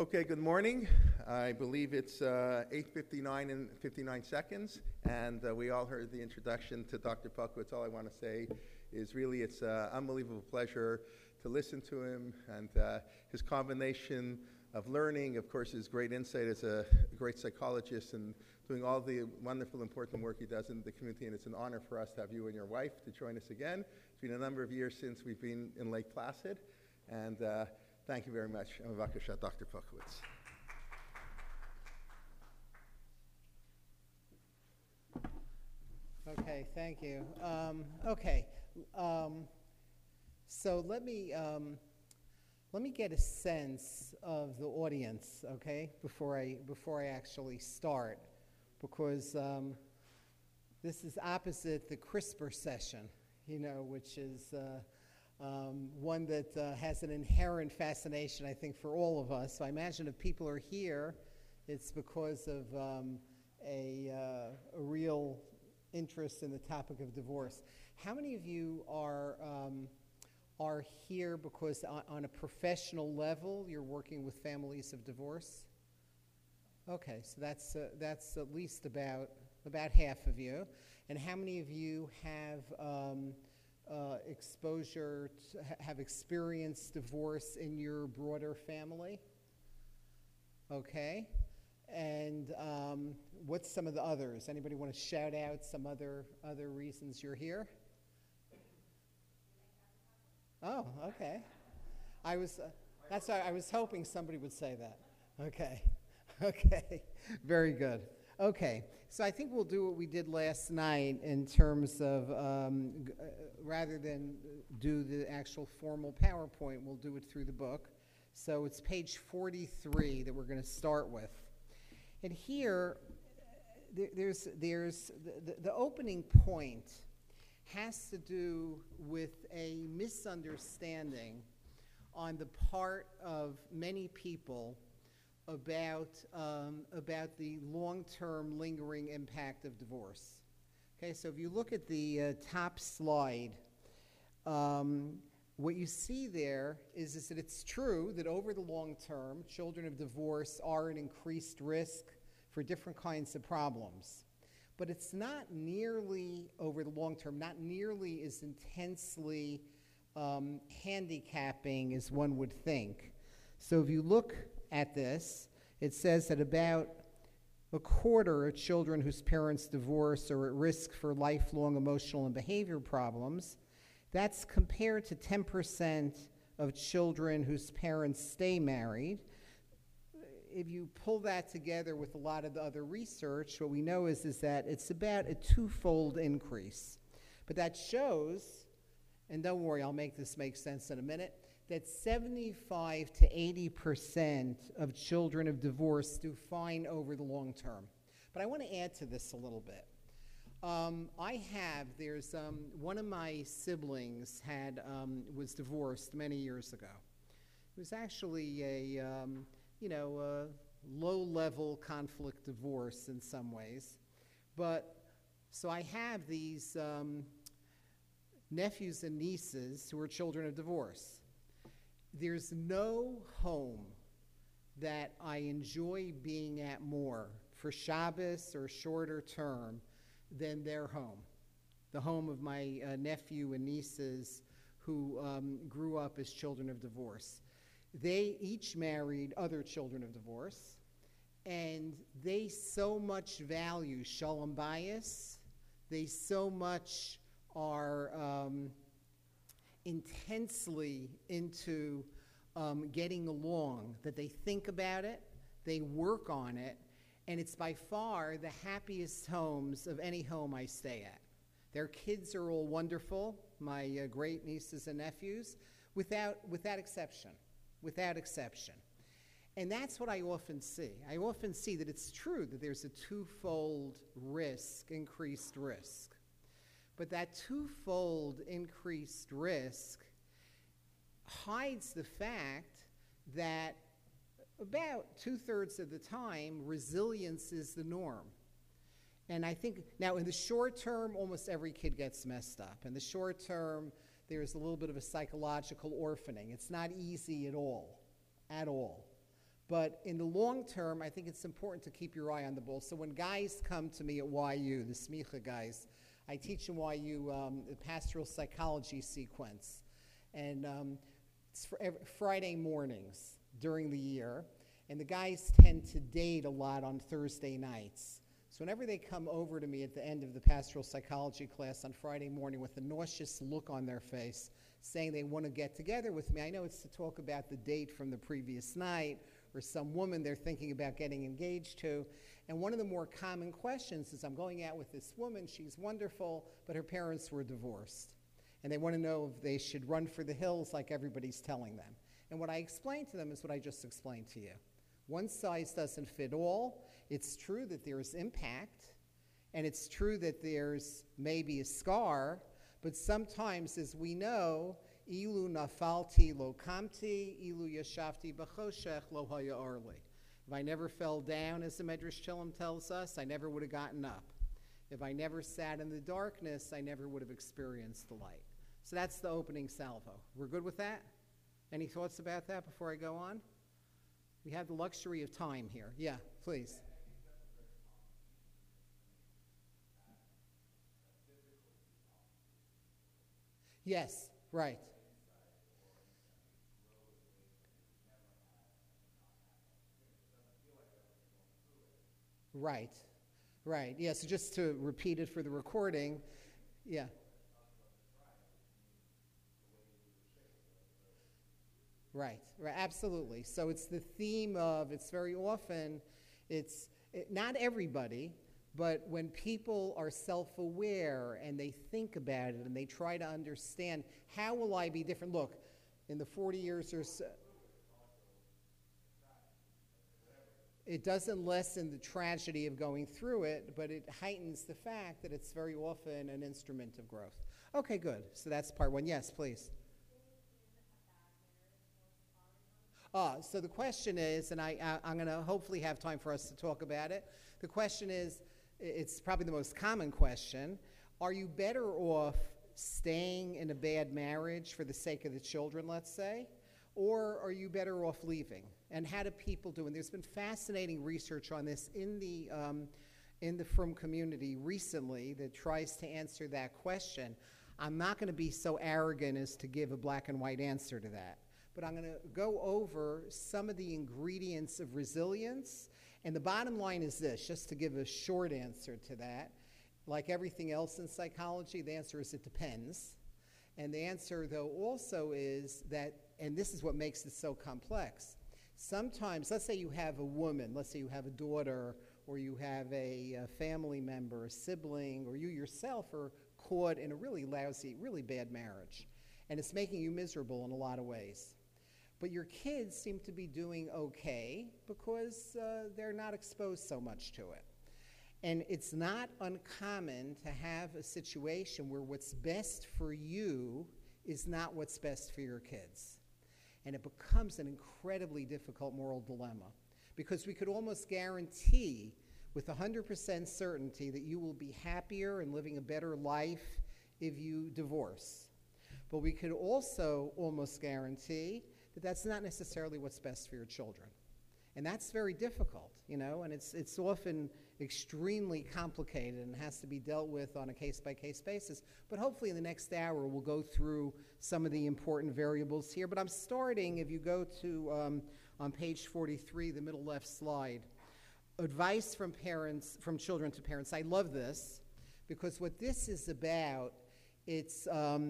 Okay, good morning. I believe it's 8:59 and 59 seconds, and we all heard the introduction to Dr. Puckowitz. All I want to say is really it's an unbelievable pleasure to listen to him and his combination of learning, of course, his great insight as a great psychologist and doing all the wonderful, important work he does in the community, and it's an honor for us to have you and your wife to join us again. It's been a number of years since we've been in Lake Placid, and thank you very much. Bavakasha, Dr. Puckowitz. Okay, thank you. So let me get a sense of the audience, okay, before I actually start, because this is opposite the CRISPR session, which is one that has an inherent fascination, I think, for all of us. So I imagine if people are here, it's because of a real interest in the topic of divorce. How many of you are here because on a professional level you're working with families of divorce? Okay, so that's at least about half of you. And how many of you have have experienced divorce in your broader family? Okay. And what's some of the others? Anybody want to shout out some other reasons you're here? Oh, okay. I was hoping somebody would say that. Okay. Okay. Very good. Okay. So I think we'll do what we did last night in terms of rather than do the actual formal PowerPoint, we'll do it through the book. So it's page 43 that we're going to start with. And here, there's the opening point has to do with a misunderstanding on the part of many people about the long-term lingering impact of divorce. Okay, so if you look at the top slide, what you see there is that it's true that over the long term, children of divorce are an increased risk for different kinds of problems. But it's not nearly, over the long term, not nearly as intensely handicapping as one would think. So if you look at this, it says that about a quarter of children whose parents divorce are at risk for lifelong emotional and behavior problems. That's compared to 10% of children whose parents stay married. If you pull that together with a lot of the other research, what we know is that it's about a twofold increase. But that shows, and don't worry, I'll make this make sense in a minute, that 75 to 80% of children of divorce do fine over the long term. But I want to add to this a little bit. There's one of my siblings was divorced many years ago. It was actually a low-level conflict divorce in some ways. But so I have these nephews and nieces who are children of divorce. There's no home that I enjoy being at more for Shabbos or shorter term than their home, the home of my nephew and nieces who grew up as children of divorce. They each married other children of divorce, and they so much value Shalom Bayis. They so much are intensely into getting along that they think about it, they work on it, and it's by far the happiest homes of any home I stay at. Their kids are all wonderful, my great nieces and nephews, without exception. Without exception. And that's what I often see. I often see that it's true that there's a twofold increased risk. But that twofold increased risk hides the fact that about 2/3 of the time, resilience is the norm. And I think, now in the short term, almost every kid gets messed up. In the short term, there's a little bit of a psychological orphaning. It's not easy at all. But in the long term, I think it's important to keep your eye on the ball. So when guys come to me at YU, the Smicha guys, I teach in YU the pastoral psychology sequence. And it's for Friday mornings during the year. And the guys tend to date a lot on Thursday nights. So whenever they come over to me at the end of the pastoral psychology class on Friday morning with a nauseous look on their face, saying they want to get together with me, I know it's to talk about the date from the previous night or some woman they're thinking about getting engaged to. And one of the more common questions is, I'm going out with this woman, she's wonderful, but her parents were divorced. And they want to know if they should run for the hills like everybody's telling them. And what I explain to them is what I just explained to you. One size doesn't fit all. It's true that there's impact, and it's true that there's maybe a scar, but sometimes, as we know, ilu nafalti lo kamti, ilu yashavti b'choshech lo haya arli. If I never fell down, as the Medrash Shalom tells us, I never would have gotten up. If I never sat in the darkness, I never would have experienced the light. So that's the opening salvo. We're good with that? Any thoughts about that before I go on? We have the luxury of time here. Yeah, please. Yes, right. Right, right. Yeah, so just to repeat it for the recording, yeah. Right, right, absolutely. So it's the theme of, it's very often, not everybody, but when people are self-aware and they think about it and they try to understand, how will I be different? Look, in the 40 years or so, it doesn't lessen the tragedy of going through it, but it heightens the fact that it's very often an instrument of growth. Okay, good. So that's part one. Yes, please. So the question is, and I'm going to hopefully have time for us to talk about it. The question is, it's probably the most common question, are you better off staying in a bad marriage for the sake of the children, let's say, or are you better off leaving? And how do people do? And there's been fascinating research on this in the Frum community recently that tries to answer that question. I'm not going to be so arrogant as to give a black and white answer to that, but I'm going to go over some of the ingredients of resilience. And the bottom line is this, just to give a short answer to that. Like everything else in psychology, the answer is it depends. And the answer, though, also is that, and this is what makes it so complex, sometimes, let's say you have a woman, let's say you have a daughter, or you have a family member, a sibling, or you yourself are caught in a really lousy, really bad marriage. And it's making you miserable in a lot of ways. But your kids seem to be doing okay because they're not exposed so much to it. And it's not uncommon to have a situation where what's best for you is not what's best for your kids. And it becomes an incredibly difficult moral dilemma because we could almost guarantee with 100% certainty that you will be happier and living a better life if you divorce. But we could also almost guarantee that that's not necessarily what's best for your children. And that's very difficult, and it's often extremely complicated and has to be dealt with on a case-by-case basis. But hopefully in the next hour we'll go through some of the important variables here. But I'm starting, if you go to on page 43, the middle left slide, advice from children to parents. I love this because what this is about, it's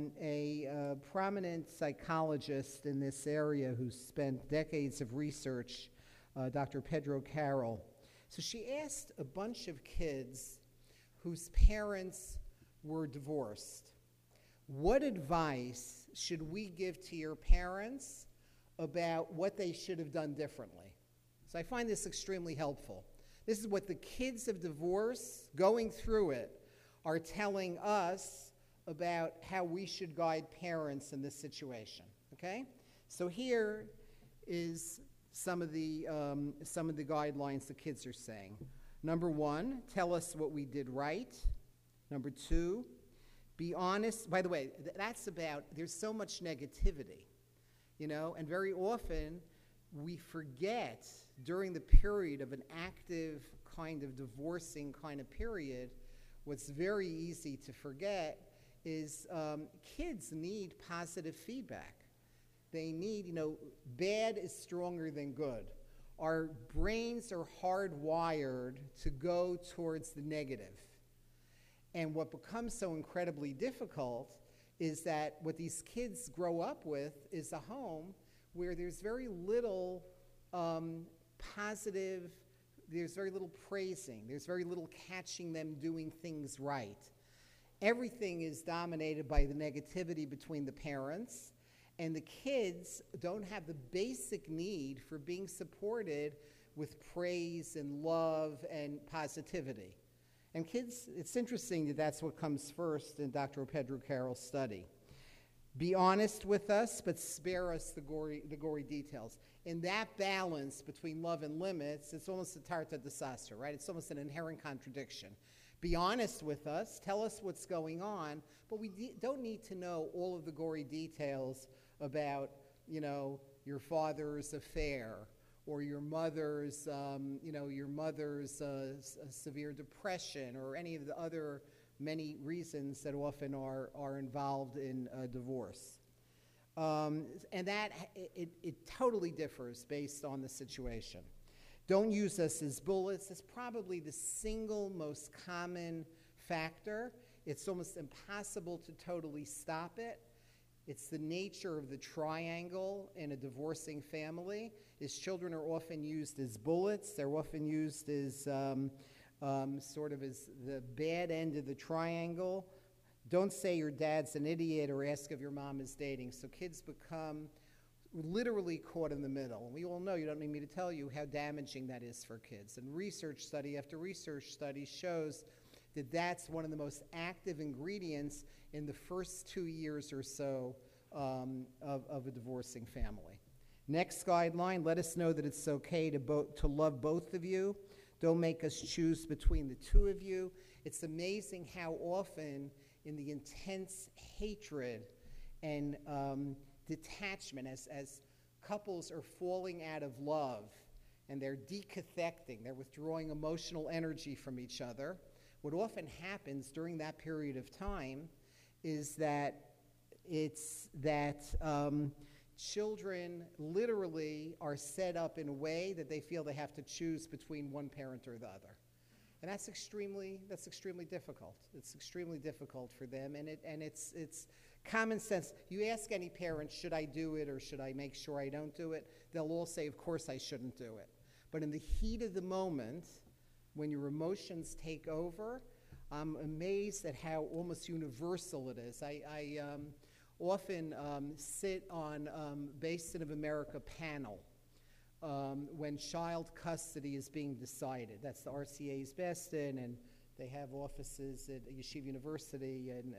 a prominent psychologist in this area who spent decades of research, Dr. Pedro Carroll. So she asked a bunch of kids whose parents were divorced, what advice should we give to your parents about what they should have done differently? So I find this extremely helpful. This is what the kids of divorce, going through it, are telling us about how we should guide parents in this situation, okay? So here is some of the guidelines the kids are saying. Number one, tell us what we did right. Number two, be honest. By the way, that's about, there's so much negativity, and very often we forget during the period of an active kind of divorcing kind of period, what's very easy to forget is kids need positive feedback. They need, bad is stronger than good. Our brains are hardwired to go towards the negative. And what becomes so incredibly difficult is that what these kids grow up with is a home where there's very little positive, there's very little praising, there's very little catching them doing things right. Everything is dominated by the negativity between the parents, and the kids don't have the basic need for being supported with praise and love and positivity. And kids, it's interesting that that's what comes first in Dr. Pedro Carroll's study. Be honest with us, but spare us the gory details. In that balance between love and limits, it's almost a tarta disaster, right? It's almost an inherent contradiction. Be honest with us, tell us what's going on, but we don't need to know all of the gory details about, your father's affair or your mother's, severe depression or any of the other many reasons that often are involved in divorce. And that, it totally differs based on the situation. Don't use us as bullets. It's probably the single most common factor. It's almost impossible to totally stop it. It's the nature of the triangle in a divorcing family. Is children are often used as bullets. They're often used as sort of as the bad end of the triangle. Don't say your dad's an idiot or ask if your mom is dating. So kids become literally caught in the middle. And we all know, you don't need me to tell you how damaging that is for kids. And research study after research study shows that that's one of the most active ingredients in the first 2 years or so of a divorcing family. Next guideline, let us know that it's okay to love both of you. Don't make us choose between the two of you. It's amazing how often in the intense hatred and detachment as couples are falling out of love and they're decathecting, they're withdrawing emotional energy from each other, what often happens during that period of time is that children literally are set up in a way that they feel they have to choose between one parent or the other. And that's extremely difficult. It's extremely difficult for them, and it's common sense. You ask any parent, should I do it or should I make sure I don't do it? They'll all say, of course I shouldn't do it. But in the heat of the moment, when your emotions take over, I'm amazed at how almost universal it is. I often sit on Basin of America panel when child custody is being decided. That's the RCA's Boston, and they have offices at Yeshiva University and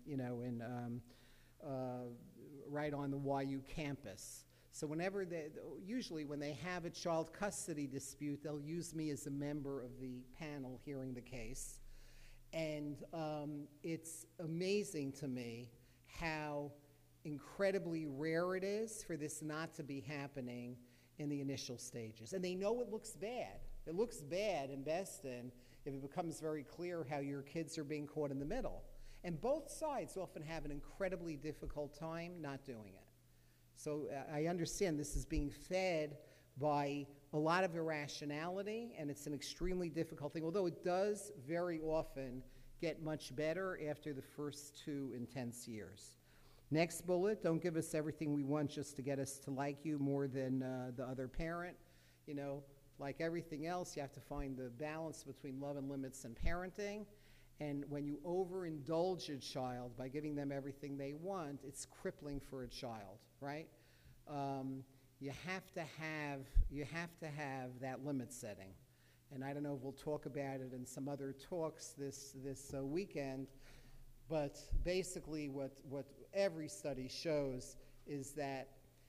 right on the YU campus. So usually when they have a child custody dispute, they'll use me as a member of the panel hearing the case. And it's amazing to me how incredibly rare it is for this not to be happening in the initial stages. And they know it looks bad. It looks bad in Boston if it becomes very clear how your kids are being caught in the middle. And both sides often have an incredibly difficult time not doing it. So I understand this is being fed by a lot of irrationality, and it's an extremely difficult thing, although it does very often get much better after the first 2 intense years. Next bullet, don't give us everything we want just to get us to like you more than the other parent. Like everything else, you have to find the balance between love and limits and parenting. And when you overindulge a child by giving them everything they want, it's crippling for a child, right? You have to have that limit setting. And I don't know if we'll talk about it in some other talks this weekend, but basically what every study shows is that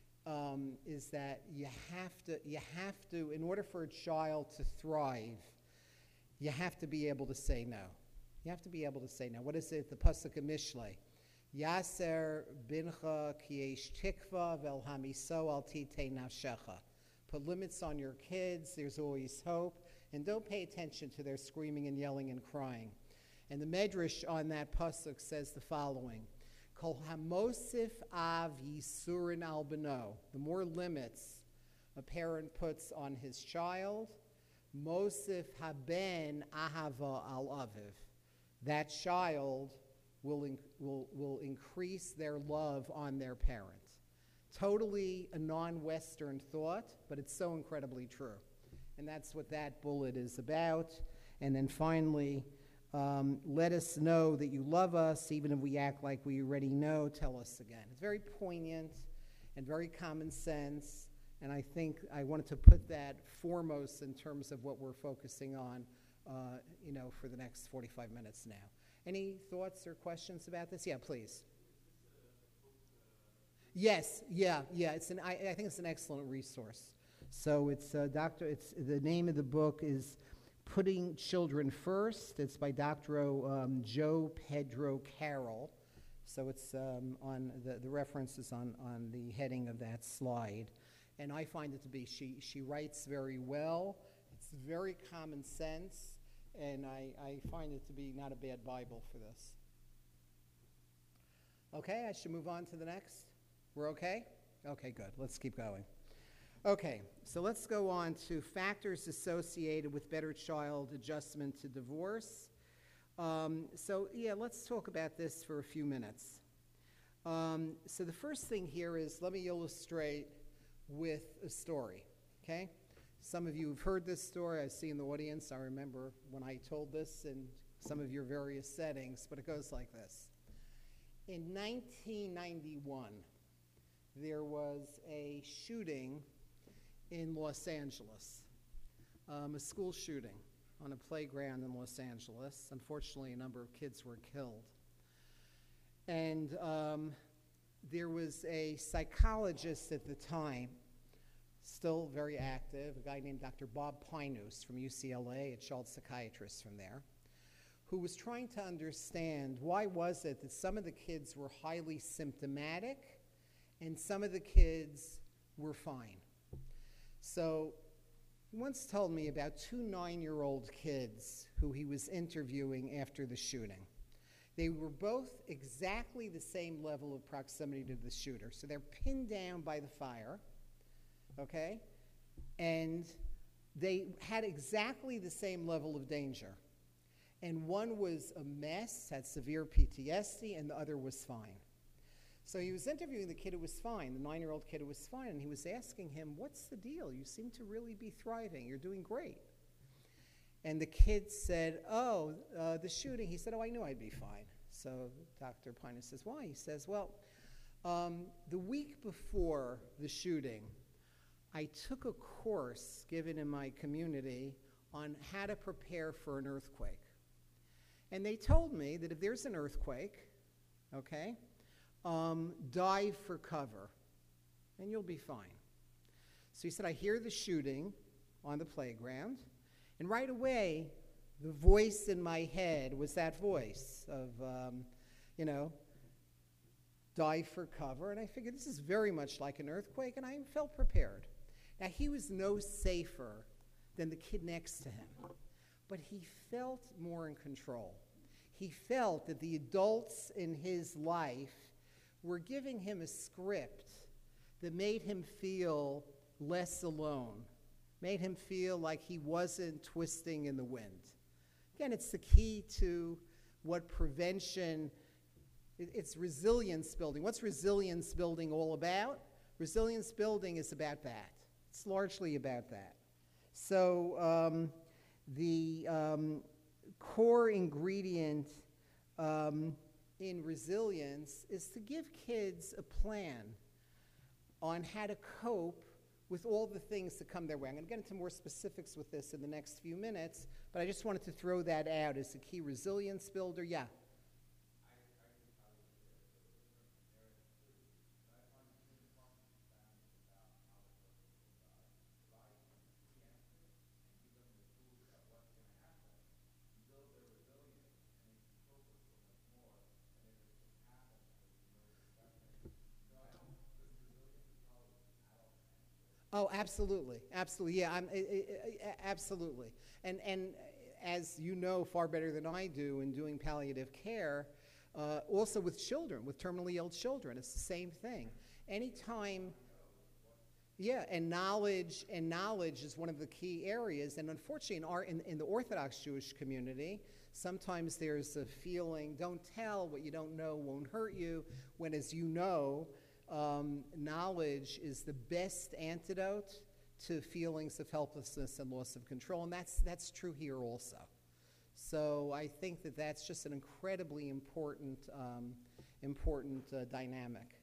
you have to, in order for a child to thrive, you have to be able to say no. You have to be able to say no. What is it? The Pasuk of Mishlei. Yaser bincha ki yesh tikva vel hamiso al titei nafshecha. Put limits on your kids. There's always hope. And don't pay attention to their screaming and yelling and crying. And the Medrash on that pasuk says the following: Kol hamosif av yisurin al beno. The more limits a parent puts on his child, mosif haben ahava al aviv. That child will increase their love on their parent. Totally a non-Western thought, but it's so incredibly true. And that's what that bullet is about. And then finally, let us know that you love us, even if we act like we already know. Tell us again. It's very poignant and very common sense, and I think I wanted to put that foremost in terms of what we're focusing on, for the next 45 minutes now. Any thoughts or questions about this? Yeah, please. Yes, yeah. I think it's an excellent resource. So it's the name of the book is Putting Children First. It's by Dr. Joe Pedro Carroll. So it's on the reference is on the heading of that slide. And I find it to be, she writes very well. It's very common sense. And I find it to be not a bad Bible for this. Okay, I should move on to the next. We're okay? Okay, good. Let's keep going. Okay, so let's go on to factors associated with better child adjustment to divorce. Let's talk about this for a few minutes. So the first thing here is, let me illustrate with a story, okay? Some of you have heard this story. I see in the audience, I remember when I told this in some of your various settings, but it goes like this. In 1991, there was a shooting in Los Angeles, a school shooting on a playground in Los Angeles. Unfortunately, a number of kids were killed. And there was a psychologist at the time, still very active, a guy named Dr. Bob Pinus from UCLA, a child psychiatrist from there, who was trying to understand why was it that some of the kids were highly symptomatic and some of the kids were fine. So he once told me about 2 9-year-old kids who he was interviewing after the shooting. They were both exactly the same level of proximity to the shooter. So they're pinned down by the fire, okay? And they had exactly the same level of danger. And one was a mess, had severe PTSD, and the other was fine. So he was interviewing the kid who was fine, the 9-year-old kid who was fine, and he was asking him, what's the deal? You seem to really be thriving. You're doing great. And the kid said, the shooting. He said, I knew I'd be fine. So Dr. Pinus says, why? He says, the week before the shooting, I took a course given in my community on how to prepare for an earthquake. And they told me that if there's an earthquake, okay, dive for cover, and you'll be fine. So he said, I hear the shooting on the playground, and right away, the voice in my head was that voice of, dive for cover, and I figured this is very much like an earthquake, and I felt prepared. Now, he was no safer than the kid next to him, but he felt more in control. He felt that the adults in his life were giving him a script that made him feel less alone, made him feel like he wasn't twisting in the wind. Again, it's the key to what prevention, it's resilience building. What's resilience building all about? Resilience building is about that. It's largely about that. So the core ingredient in resilience is to give kids a plan on how to cope with all the things that come their way. I'm going to get into more specifics with this in the next few minutes, but I just wanted to throw that out as a key resilience builder. Yeah. Oh, absolutely, absolutely. Yeah, absolutely. And as you know far better than I do in doing palliative care, also with children, with terminally ill children, it's the same thing. Anytime, yeah, and knowledge is one of the key areas. And unfortunately, in the Orthodox Jewish community, sometimes there's a feeling, don't tell, what you don't know won't hurt you, when, as you know, knowledge is the best antidote to feelings of helplessness and loss of control, and that's true here also. So I think that that's just an incredibly important dynamic.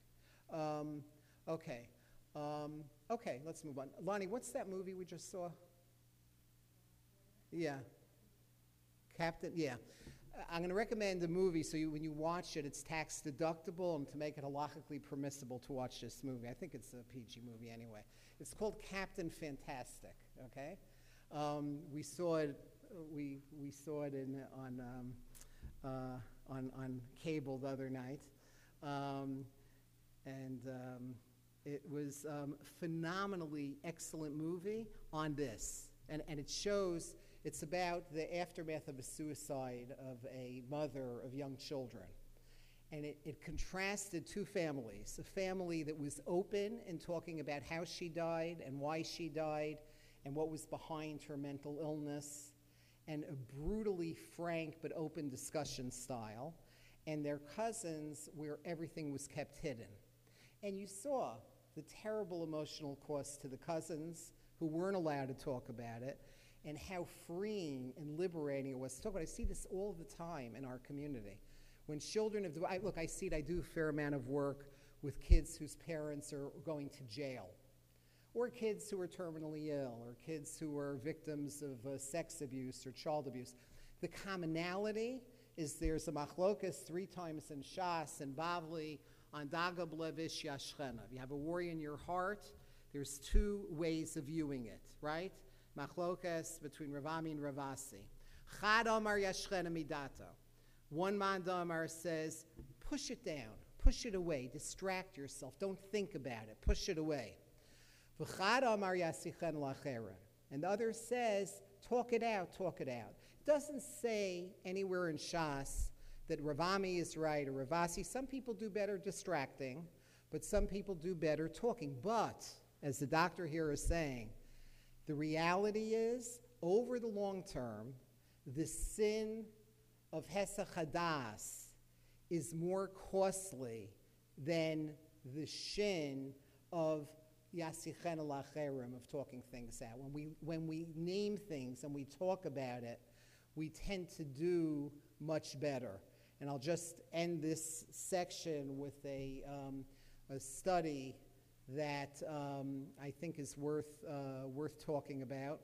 Okay, let's move on. Lonnie, what's that movie we just saw? Yeah. Captain, yeah. I'm going to recommend a movie so when you watch it, it's tax deductible, and to make it halachically permissible to watch this movie. I think it's a PG movie anyway. It's called Captain Fantastic. Okay, we saw it. We saw it on cable the other night, and it was a phenomenally excellent movie on this, and it shows. It's about the aftermath of a suicide of a mother of young children. And it contrasted two families, a family that was open in talking about how she died and why she died and what was behind her mental illness, and a brutally frank but open discussion style, and their cousins where everything was kept hidden. And you saw the terrible emotional cost to the cousins who weren't allowed to talk about it, and how freeing and liberating it was to talk about. I see this all the time in our community. When children have, I see it, I do a fair amount of work with kids whose parents are going to jail, or kids who are terminally ill, or kids who are victims of sex abuse or child abuse. The commonality is there's a machlokas 3 times in Shas and Bavli on Dagab Levish Yashchena. If you have a worry in your heart, there's 2 ways of viewing it, right? Machlokas between Ravami and Ravasi. Chad Amar Yashchena Midato. One Mandamar says, push it down, push it away, distract yourself, don't think about it, push it away. V'chad Amar Yasichen Lacheren. And the other says, talk it out, talk it out. It doesn't say anywhere in Shas that Ravami is right or Ravasi. Some people do better distracting, but some people do better talking. But, as the doctor here is saying, the reality is, over the long term, the sin of Hesach Hadas is more costly than the shin of Yasichen Lacherim, of talking things out. When we name things and we talk about it, we tend to do much better. And I'll just end this section with a study that I think is worth talking about.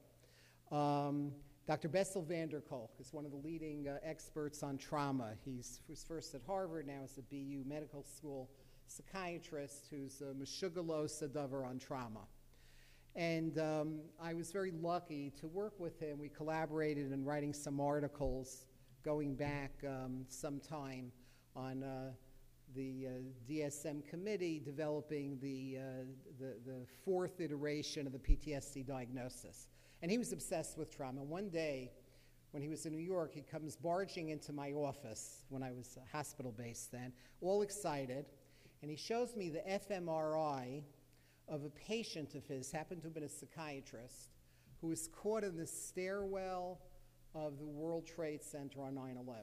Dr. Bessel van der Kolk is one of the leading experts on trauma. He was first at Harvard, now is a BU Medical School psychiatrist who's a Meshuggalo Sadavar on trauma. And I was very lucky to work with him. We collaborated in writing some articles going back some time on the DSM committee developing the 4th iteration of the PTSD diagnosis. And he was obsessed with trauma. One day, when he was in New York, he comes barging into my office when I was hospital-based then, all excited, and he shows me the fMRI of a patient of his, happened to have been a psychiatrist, who was caught in the stairwell of the World Trade Center on 9/11,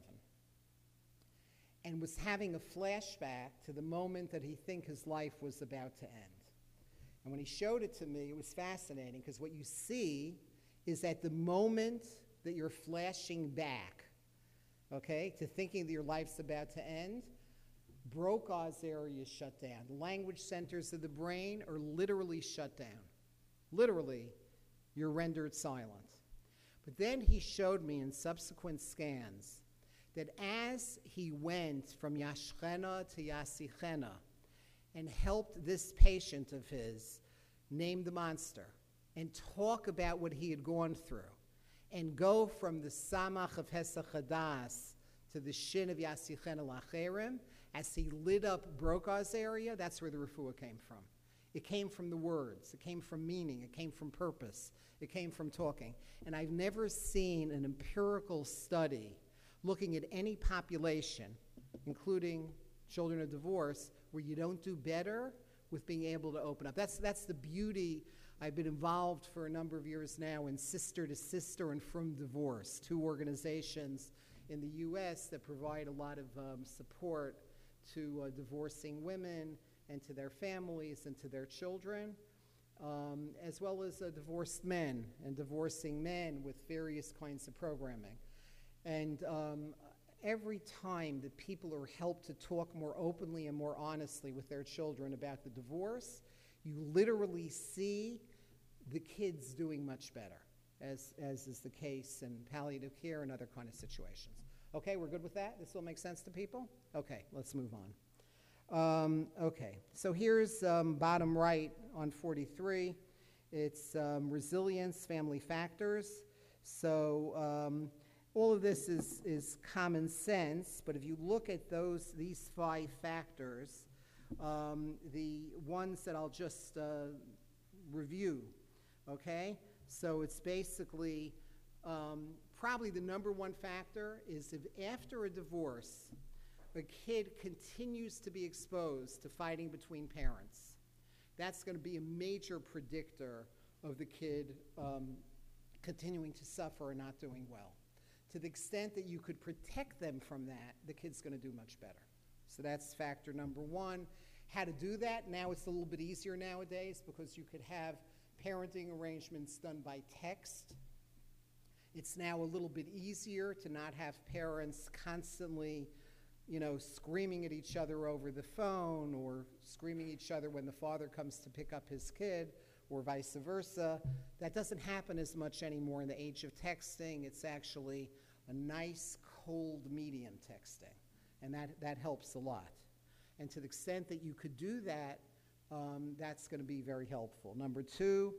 and was having a flashback to the moment that he think his life was about to end. And when he showed it to me, it was fascinating, because what you see is at the moment that you're flashing back, okay, to thinking that your life's about to end, Brokaw's area is shut down. The language centers of the brain are literally shut down. Literally, you're rendered silent. But then he showed me in subsequent scans that as he went from Yashchena to Yasichena and helped this patient of his name the monster and talk about what he had gone through and go from the Samach of Hesach Hadas to the Shin of Yasichena Lacherim, as he lit up Brokaw's area, that's where the refuah came from. It came from the words. It came from meaning. It came from purpose. It came from talking. And I've never seen an empirical study looking at any population, including children of divorce, where you don't do better with being able to open up. That's the beauty. I've been involved for a number of years now in Sister to Sister and From Divorce, two organizations in the U.S. that provide a lot of support to divorcing women and to their families and to their children, as well as divorced men and divorcing men with various kinds of programming. And every time that people are helped to talk more openly and more honestly with their children about the divorce, you literally see the kids doing much better, as is the case in palliative care and other kind of situations. Okay, we're good with that? This will make sense to people? Okay, let's move on. Okay, so here's bottom right on 43. It's resilience, family factors. So all of this is common sense, but if you look at these 5 factors, the ones that I'll just review, okay? So it's basically probably the number one factor is if after a divorce, a kid continues to be exposed to fighting between parents. That's going to be a major predictor of the kid continuing to suffer and not doing well. To the extent that you could protect them from that, the kid's going to do much better. So that's factor number one. How to do that, now it's a little bit easier nowadays because you could have parenting arrangements done by text. It's now a little bit easier to not have parents constantly, screaming at each other over the phone or screaming at each other when the father comes to pick up his kid or vice versa. That doesn't happen as much anymore in the age of texting. It's actually a nice, cold medium texting, and that helps a lot. And to the extent that you could do that, that's going to be very helpful. Number 2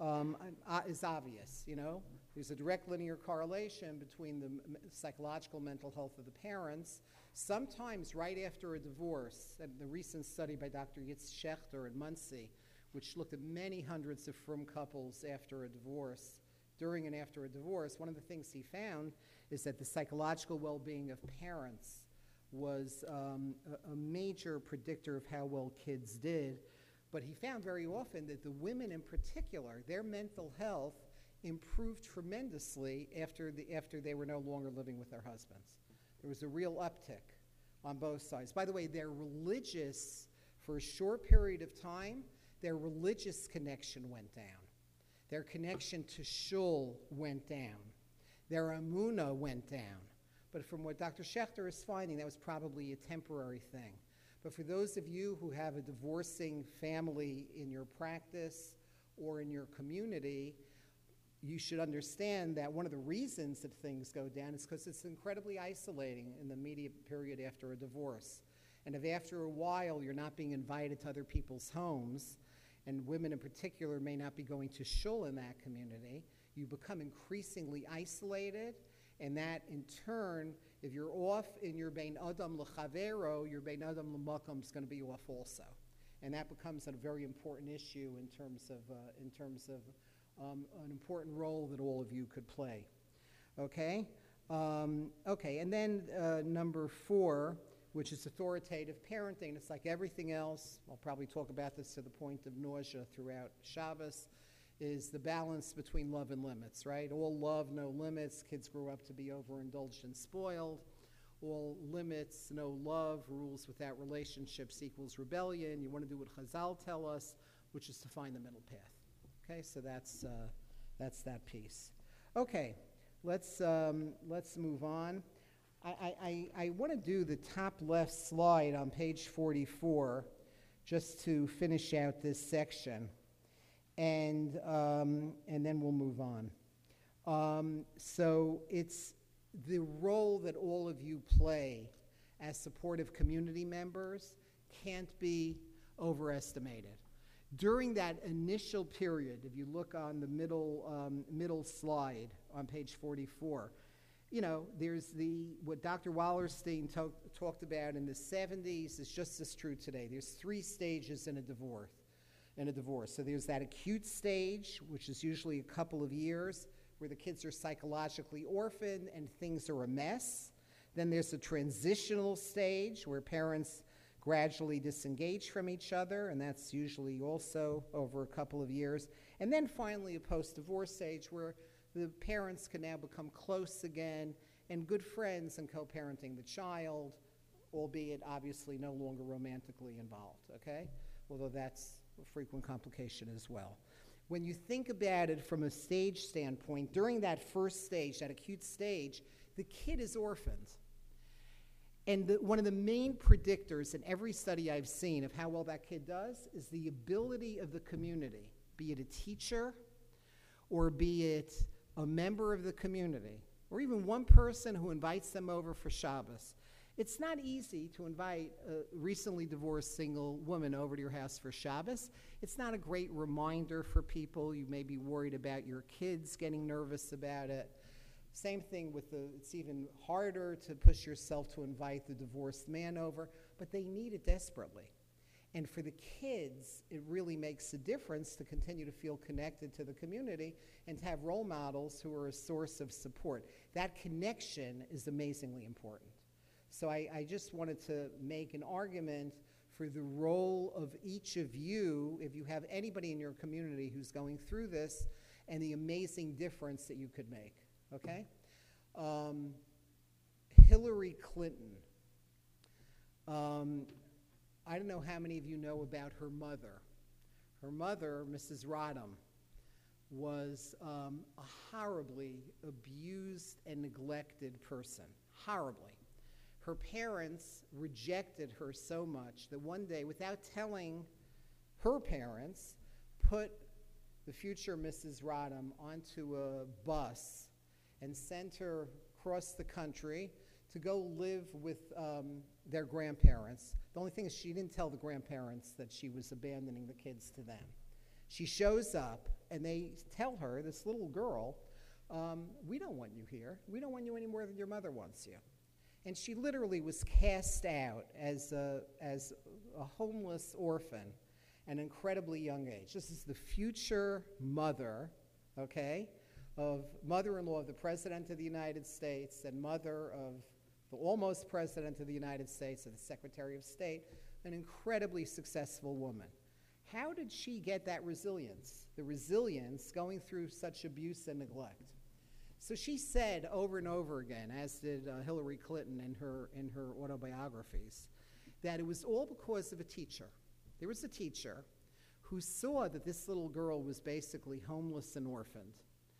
is obvious, There's a direct linear correlation between the psychological mental health of the parents. Sometimes right after a divorce, and the recent study by Dr. Yitz Schechter and Muncie, which looked at many hundreds of frum couples after a divorce, during and after a divorce, one of the things he found is that the psychological well-being of parents was a major predictor of how well kids did. But he found very often that the women in particular, their mental health improved tremendously after they were no longer living with their husbands. There was a real uptick on both sides. By the way, they're religious for a short period of time. Their religious connection went down. Their connection to shul went down. Their emunah went down. But from what Dr. Schechter is finding, that was probably a temporary thing. But for those of you who have a divorcing family in your practice or in your community, you should understand that one of the reasons that things go down is because it's incredibly isolating in the immediate period after a divorce. And if after a while you're not being invited to other people's homes, and women in particular may not be going to shul in that community, you become increasingly isolated, and that in turn, if you're off in your bein adam lechavero, your bein adam lemakom is going to be off also, and that becomes a very important issue in terms of an important role that all of you could play. Okay, and then number 4, which is authoritative parenting. It's like everything else. I'll probably talk about this to the point of nausea throughout Shabbos. Is the balance between love and limits, right? All love, no limits. Kids grow up to be overindulged and spoiled. All limits, no love. Rules without relationships equals rebellion. You want to do what Chazal tell us, which is to find the middle path. Okay, so that's that piece. Okay, let's move on. I want to do the top left slide on page 44 just to finish out this section. And then we'll move on. So it's the role that all of you play as supportive community members can't be overestimated. During that initial period, if you look on the middle slide on page 44, there's what Dr. Wallerstein talked about in the 70s is just as true today. There's 3 stages in a divorce. in a divorce. So there's that acute stage, which is usually a couple of years, where the kids are psychologically orphaned and things are a mess. Then there's a transitional stage where parents gradually disengage from each other, and that's usually also over a couple of years. And then finally a post-divorce stage where the parents can now become close again and good friends and co-parenting the child, albeit obviously no longer romantically involved, okay? Although that's a frequent complication as well. When you think about it from a stage standpoint, during that first stage, that acute stage, the kid is orphaned. And one of the main predictors in every study I've seen of how well that kid does is the ability of the community, be it a teacher or be it a member of the community, or even one person who invites them over for Shabbos. It's not easy to invite a recently divorced single woman over to your house for Shabbos. It's not a great reminder for people. You may be worried about your kids getting nervous about it. Same thing with it's even harder to push yourself to invite the divorced man over, but they need it desperately. And for the kids, it really makes a difference to continue to feel connected to the community and to have role models who are a source of support. That connection is amazingly important. So I just wanted to make an argument for the role of each of you, if you have anybody in your community who's going through this, and the amazing difference that you could make, okay? Hillary Clinton. I don't know how many of you know about her mother. Her mother, Mrs. Rodham, was a horribly abused and neglected person, horribly. Her parents rejected her so much that one day, without telling her parents, put the future Mrs. Rodham onto a bus and sent her across the country to go live with their grandparents. The only thing is she didn't tell the grandparents that she was abandoning the kids to them. She shows up, and they tell her, this little girl, we don't want you here. We don't want you any more than your mother wants you. And she literally was cast out as a homeless orphan at an incredibly young age. This is the future mother, okay, of mother-in-law of the President of the United States and mother of the almost President of the United States and the Secretary of State, an incredibly successful woman. How did she get that resilience? The resilience going through such abuse and neglect. So she said over and over again, as did Hillary Clinton in her autobiographies, that it was all because of a teacher. There was a teacher who saw that this little girl was basically homeless and orphaned.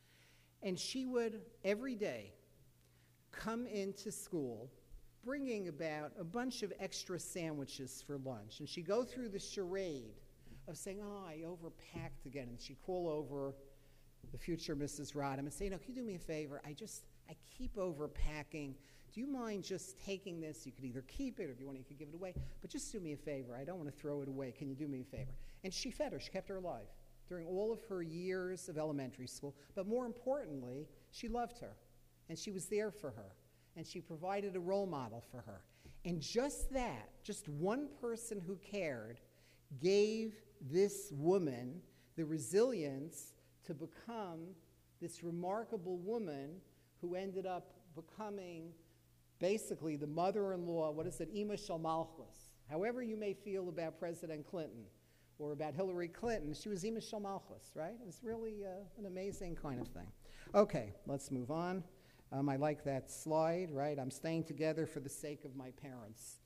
And she would, every day, come into school bringing about a bunch of extra sandwiches for lunch. And she'd go through the charade of saying, oh, I overpacked again. And she'd call over the future Mrs. Rodham and say, no, can you do me a favor? I keep overpacking. Do you mind just taking this? You could either keep it, or if you want, you could give it away. But just do me a favor. I don't want to throw it away. Can you do me a favor? And she fed her. She kept her alive during all of her years of elementary school. But more importantly, she loved her. And she was there for her. And she provided a role model for her. And just that, just one person who cared, gave this woman the resilience to become this remarkable woman who ended up becoming basically the mother-in-law, Ima Shel Malchus. However you may feel about President Clinton or about Hillary Clinton, she was Ima Shel Malchus, right? It was really an amazing kind of thing. Okay, let's move on. I like that slide, right? I'm staying together for the sake of my parents.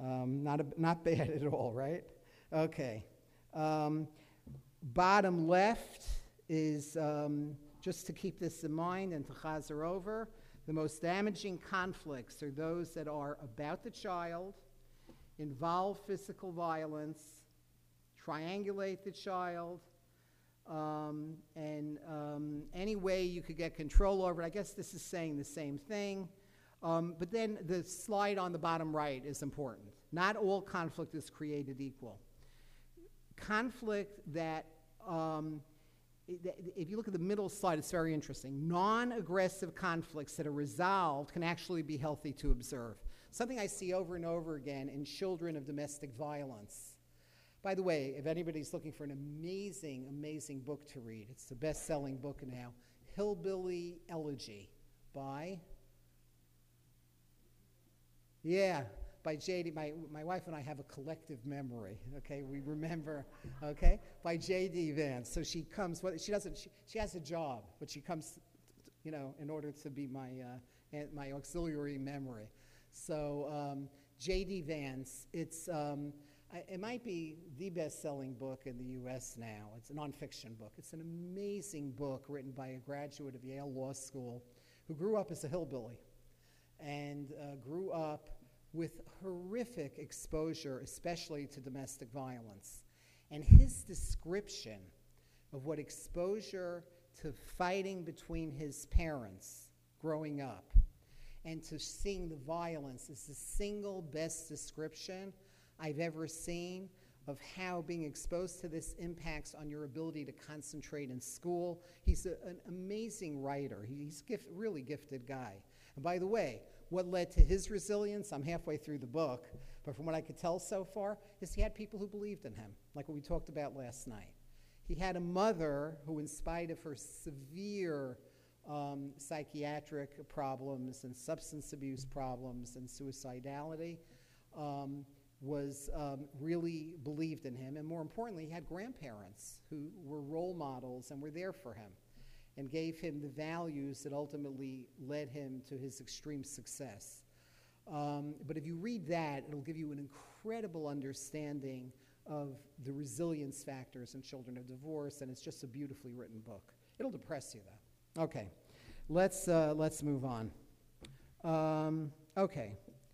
Not bad at all, right? Okay. Bottom left is, just to keep this in mind and to chazer over, the most damaging conflicts are those that are about the child, involve physical violence, triangulate the child, and any way you could get control over it. I guess this is saying the same thing. But then the slide on the bottom right is important. Not all conflict is created equal. Conflict that, if you look at the middle slide, it's very interesting. Non-aggressive conflicts that are resolved can actually be healthy to observe. Something I see over and over again in children of domestic violence. By the way, if anybody's looking for an amazing, amazing book to read, it's the best-selling book now, Hillbilly Elegy by, by J.D. My wife and I have a collective memory, okay? We remember, okay? By J.D. Vance. So she comes, she has a job, but she comes, in order to be my auxiliary memory. So J.D. Vance, it might be the best-selling book in the U.S. now. It's a nonfiction book. It's an amazing book written by a graduate of Yale Law School who grew up as a hillbilly and grew up with horrific exposure, especially to domestic violence. And his description of what exposure to fighting between his parents growing up and to seeing the violence is the single best description I've ever seen of how being exposed to this impacts on your ability to concentrate in school. He's an amazing writer. He's a really gifted guy. And by the way, what led to his resilience, I'm halfway through the book, but from what I could tell so far, is he had people who believed in him, like what we talked about last night. He had a mother who, in spite of her severe psychiatric problems and substance abuse problems and suicidality, was really believed in him. And more importantly, he had grandparents who were role models and were there for him and gave him the values that ultimately led him to his extreme success. But if you read that, it'll give you an incredible understanding of the resilience factors in children of divorce, and it's just a beautifully written book. It'll depress you, though. Okay, let's move on. Okay.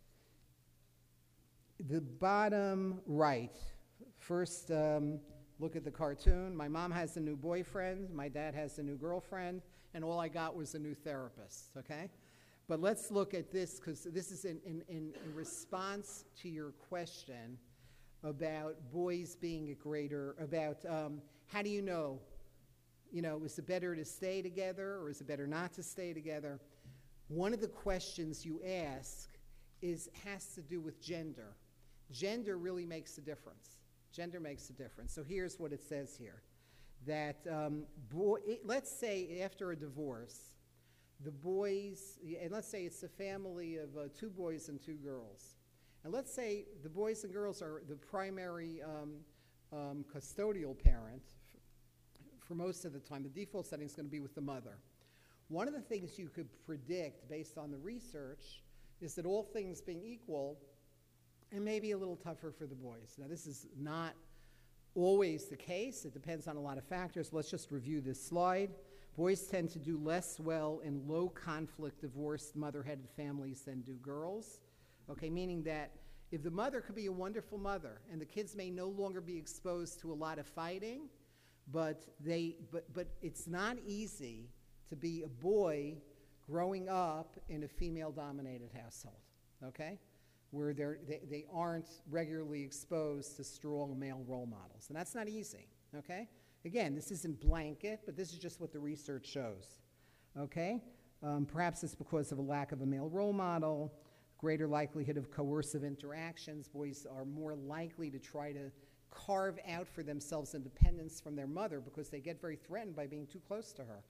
The bottom right, first look at the cartoon. My mom has a new boyfriend, my dad has a new girlfriend, and all I got was a new therapist, okay? But let's look at this, because this is in response to your question about boys being a greater, about how do you know, is it better to stay together or is it better not to stay together? One of the questions you ask has to do with gender. Gender really makes a difference. Gender makes a difference. So here's what it says here, that let's say after a divorce, the boys, and let's say it's a family of 2 boys and 2 girls. And let's say the boys and girls are the primary custodial parent for most of the time. The default setting is going to be with the mother. One of the things you could predict based on the research is that all things being equal, it may be a little tougher for the boys. Now, this is not always the case. It depends on a lot of factors. Let's just review this slide. Boys tend to do less well in low-conflict, divorced, mother-headed families than do girls. Okay, meaning that if the mother could be a wonderful mother and the kids may no longer be exposed to a lot of fighting, but it's not easy to be a boy growing up in a female-dominated household, okay, where they aren't regularly exposed to strong male role models. And that's not easy, okay? Again, this isn't blanket, but this is just what the research shows, okay? Perhaps it's because of a lack of a male role model, greater likelihood of coercive interactions. Boys are more likely to try to carve out for themselves independence from their mother because they get very threatened by being too close to her,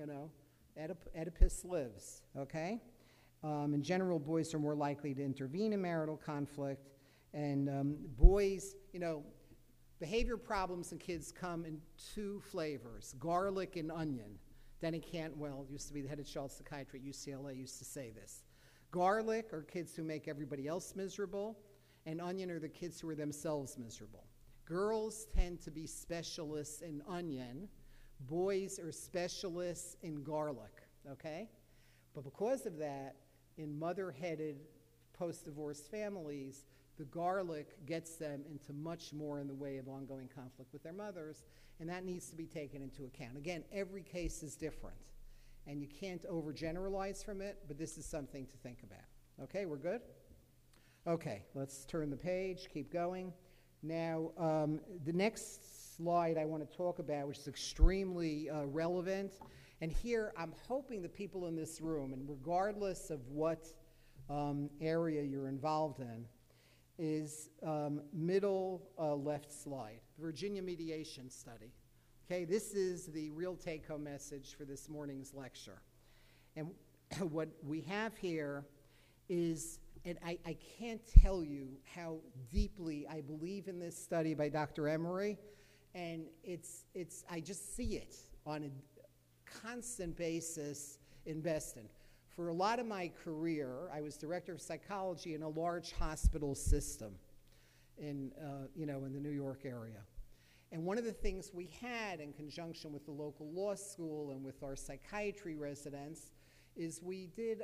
Oedipus lives, okay? In general, boys are more likely to intervene in marital conflict. And boys, behavior problems in kids come in 2 flavors, garlic and onion. Danny Cantwell used to be the head of child psychiatry at UCLA, used to say this. Garlic are kids who make everybody else miserable, and onion are the kids who are themselves miserable. Girls tend to be specialists in onion. Boys are specialists in garlic, okay? But because of that, in mother-headed post-divorce families, the garlic gets them into much more in the way of ongoing conflict with their mothers, and that needs to be taken into account. Again, every case is different, and you can't overgeneralize from it, but this is something to think about. Okay, we're good? Okay, let's turn the page, keep going. Now, the next slide I want to talk about, which is extremely relevant, and here I'm hoping the people in this room, and regardless of what area you're involved in, is middle left slide, Virginia Mediation Study. Okay, this is the real take-home message for this morning's lecture. And what we have here is, and I can't tell you how deeply I believe in this study by Dr. Emery, and I just see it on a constant basis in Beston. For a lot of my career, I was director of psychology in a large hospital system in the New York area. And one of the things we had in conjunction with the local law school and with our psychiatry residents is we did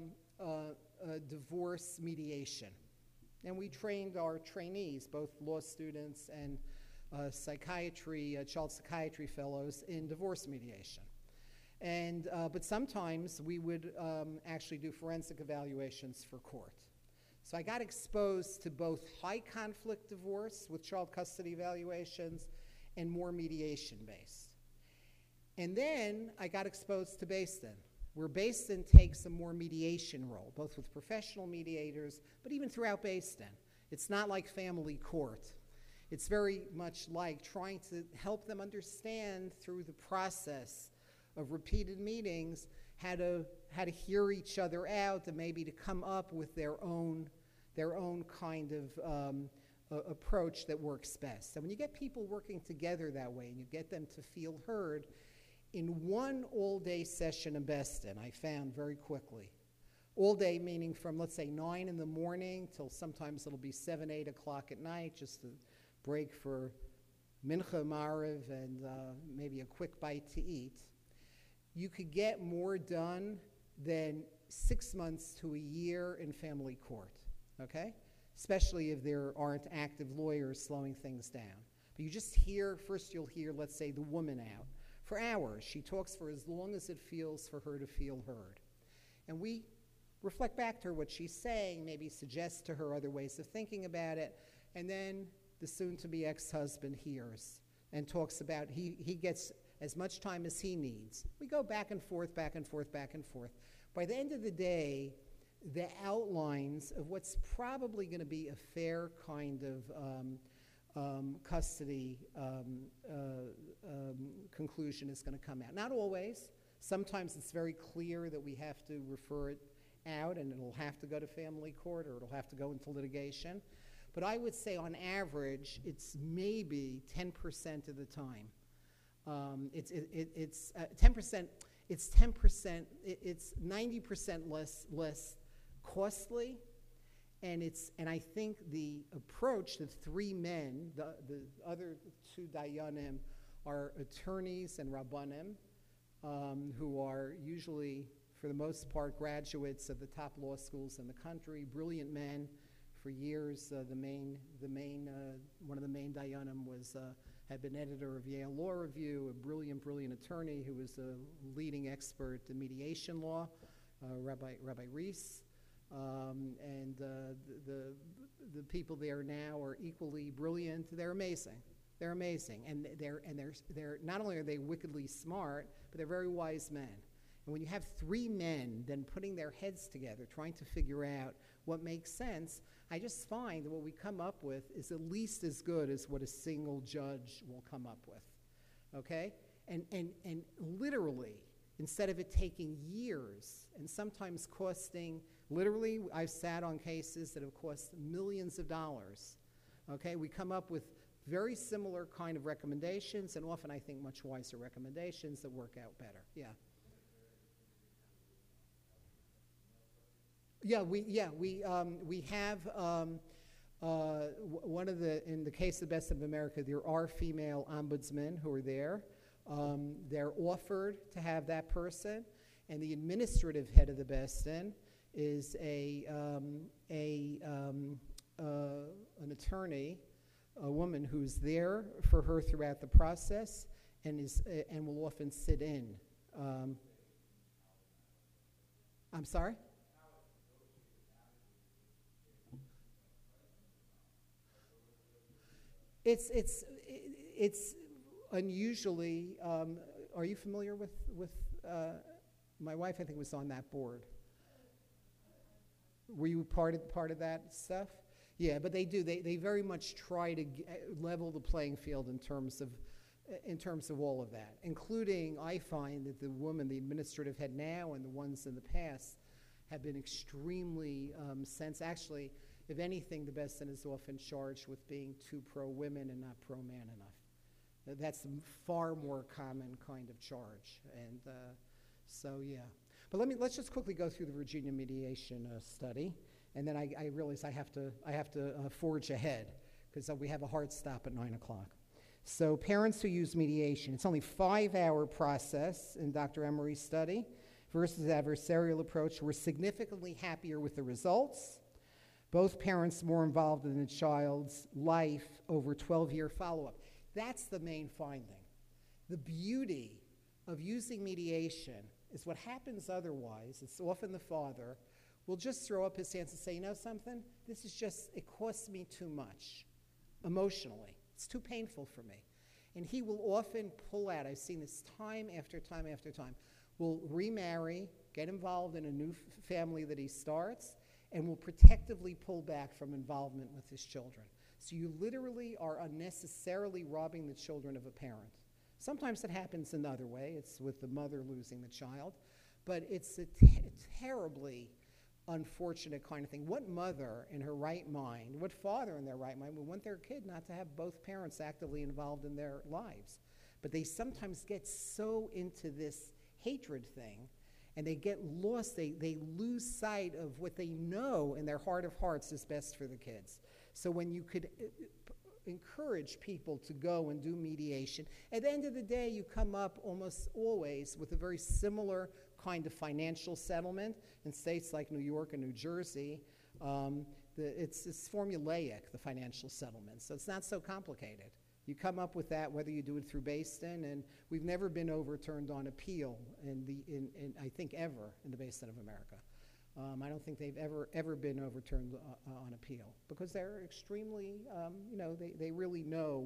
divorce mediation. And we trained our trainees, both law students and child psychiatry fellows, in divorce mediation. And but sometimes we would actually do forensic evaluations for court. So I got exposed to both high conflict divorce with child custody evaluations and more mediation based. And then I got exposed to Bastin, where Bastin takes a more mediation role, both with professional mediators, but even throughout Bastin. It's not like family court. It's very much like trying to help them understand through the process of repeated meetings how to hear each other out and maybe to come up with their own kind of approach that works best. And when you get people working together that way and you get them to feel heard, in one all-day session in Beston, I found very quickly, all day meaning from, let's say, 9 in the morning till sometimes it'll be 7, 8 o'clock at night, just to break for mincha, mariv, and maybe a quick bite to eat, you could get more done than 6 months to a year in family court, okay? Especially if there aren't active lawyers slowing things down. But you just hear, first you'll hear, let's say, the woman out for hours. She talks for as long as it feels for her to feel heard. And we reflect back to her what she's saying, maybe suggest to her other ways of thinking about it, and then the soon-to-be ex-husband hears and talks about he gets as much time as he needs. We go back and forth, back and forth, back and forth. By the end of the day, the outlines of what's probably going to be a fair kind of custody conclusion is going to come out. Not always. Sometimes it's very clear that we have to refer it out and it'll have to go to family court or it'll have to go into litigation. But I would say on average, it's maybe 10% of the time. It's 10%. It's 10%. It's 90% less costly, and I think the approach, the 3 men, the other 2 dayanim are attorneys and rabbanim, who are usually, for the most part, graduates of the top law schools in the country, brilliant men. For years, one of the main dayanim had been editor of Yale Law Review, a brilliant attorney who was a leading expert in mediation law, Rabbi Rees. And the people there now are equally brilliant. They're amazing. They're amazing, and they're not only are they wickedly smart, but they're very wise men. And when you have 3 men then putting their heads together, trying to figure out what makes sense, I just find that what we come up with is at least as good as what a single judge will come up with. Okay? And literally, instead of it taking years and sometimes costing, literally, I've sat on cases that have cost millions of dollars. Okay? We come up with very similar kind of recommendations, and often I think much wiser recommendations that work out better. Yeah. We have one of in the case of Best of America, there are female ombudsmen who are there. They're offered to have that person, and the administrative head of the Bestin is an attorney, a woman who's there for her throughout the process, and will often sit in. I'm sorry? It's unusually. Are you familiar with my wife? I think was on that board. Were you part of that stuff? Yeah, but they do. They very much try to level the playing field in terms of all of that, including, I find that the administrative head now and the ones in the past have been extremely actually, if anything, the Beis Din is often charged with being too pro-women and not pro-man enough. That's a far more common kind of charge. And so, yeah. But let's just quickly go through the Virginia mediation study. And then I realize I have to forge ahead because we have a hard stop at 9 o'clock. So parents who use mediation, it's only a 5-hour process in Dr. Emery's study versus adversarial approach. Were significantly happier with the results. Both parents more involved in the child's life over 12-year follow-up. That's the main finding. The beauty of using mediation is what happens otherwise. It's often the father will just throw up his hands and say, you know something? It costs me too much emotionally. It's too painful for me. And he will often pull out, I've seen this time after time after time, will remarry, get involved in a new family that he starts, and will protectively pull back from involvement with his children. So you literally are unnecessarily robbing the children of a parent. Sometimes it happens another way. It's with the mother losing the child. But it's a terribly unfortunate kind of thing. What mother in her right mind, what father in their right mind would want their kid not to have both parents actively involved in their lives? But they sometimes get so into this hatred thing, and they get lost. They lose sight of what they know in their heart of hearts is best for the kids. So when you could encourage people to go and do mediation, at the end of the day, you come up almost always with a very similar kind of financial settlement. In states like New York and New Jersey, it's formulaic, the financial settlement, so it's not so complicated. You come up with that whether you do it through Beis Din, and we've never been overturned on appeal I think ever in the Beis Din of America. I don't think they've ever been overturned on appeal because they're extremely, they really know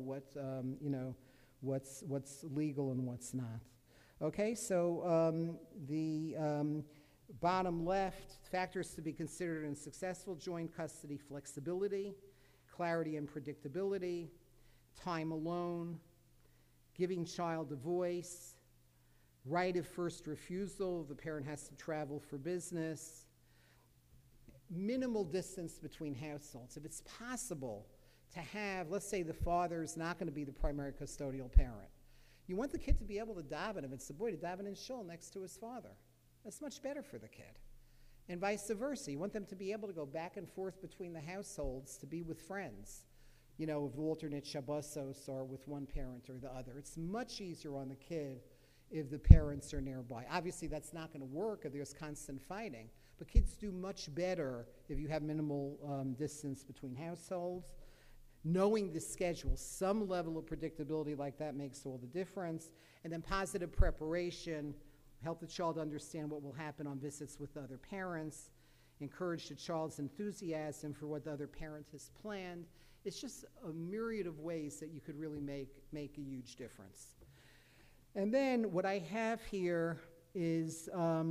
what's legal and what's not. Okay, so the bottom left, factors to be considered in successful joint custody: flexibility, clarity and predictability, time alone, giving child a voice, right of first refusal, the parent has to travel for business, minimal distance between households. If it's possible to have, let's say the father is not going to be the primary custodial parent, you want the kid to be able to daven, if it's the boy, to daven in shul next to his father. That's much better for the kid. And vice versa. You want them to be able to go back and forth between the households to be with friends, of alternate Shabbosos or with one parent or the other. It's much easier on the kid if the parents are nearby. Obviously, that's not going to work if there's constant fighting, but kids do much better if you have minimal distance between households. Knowing the schedule, some level of predictability like that makes all the difference. And then positive preparation, help the child understand what will happen on visits with other parents, encourage the child's enthusiasm for what the other parent has planned. It's just a myriad of ways that you could really make a huge difference. And then what I have here is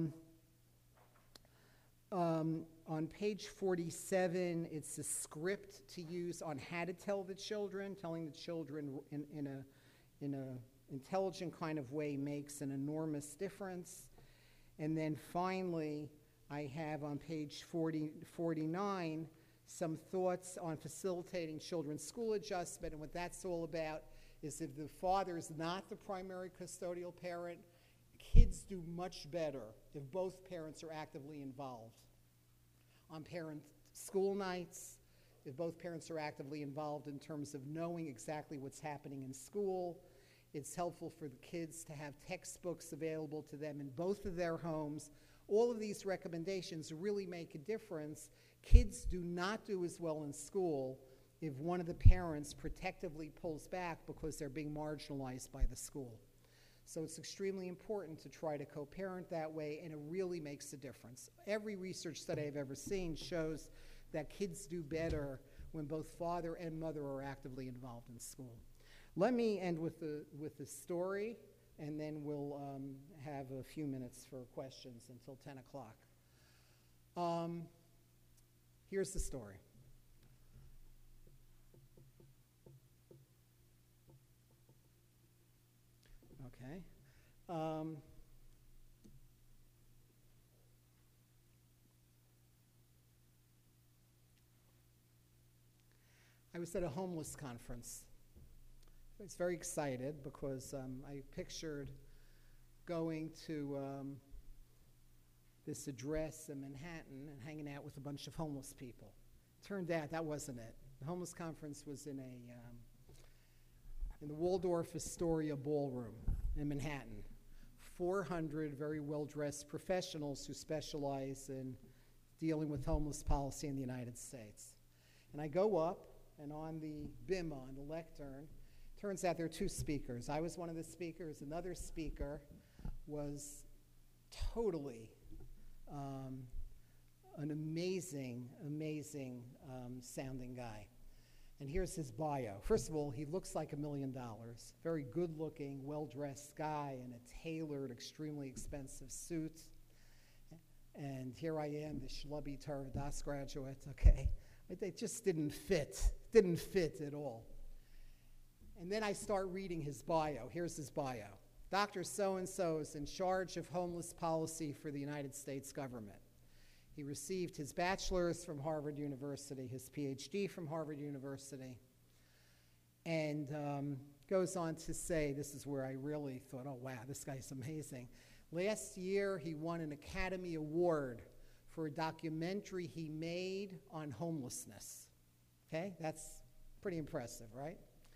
on page 47, it's a script to use on how to tell the children. Telling the children in a intelligent kind of way makes an enormous difference. And then finally, I have on page 49 some thoughts on facilitating children's school adjustment. And what that's all about is if the father is not the primary custodial parent, kids do much better if both parents are actively involved. On parent school nights, if both parents are actively involved in terms of knowing exactly what's happening in school, it's helpful for the kids to have textbooks available to them in both of their homes. All of these recommendations really make a difference. Kids do not do as well in school if one of the parents protectively pulls back because they're being marginalized by the school. So it's extremely important to try to co-parent that way, and it really makes a difference. Every research study I've ever seen shows that kids do better when both father and mother are actively involved in school. Let me end with the story, and then we'll have a few minutes for questions until 10 o'clock. Here's the story. Okay. Um, I was at a homeless conference. I was very excited because I pictured going to this address in Manhattan and hanging out with a bunch of homeless people. Turned out that wasn't it. The homeless conference was in the Waldorf Astoria Ballroom in Manhattan. 400 very well-dressed professionals who specialize in dealing with homeless policy in the United States. And I go up, and on the bima, on the lectern, turns out there are two speakers. I was one of the speakers. Another speaker was totally an amazing sounding guy. And here's his bio. First of all, he looks like $1 million. Very good-looking, well-dressed guy in a tailored, extremely expensive suit. And here I am, the schlubby Torah Das graduate, okay? It just didn't fit at all. And then I start reading his bio. Here's his bio. Dr. So-and-so is in charge of homeless policy for the United States government. He received his bachelor's from Harvard University, his PhD from Harvard University, and goes on to say, this is where I really thought, oh, wow, this guy's amazing. Last year, he won an Academy Award for a documentary he made on homelessness. Okay, that's pretty impressive, right?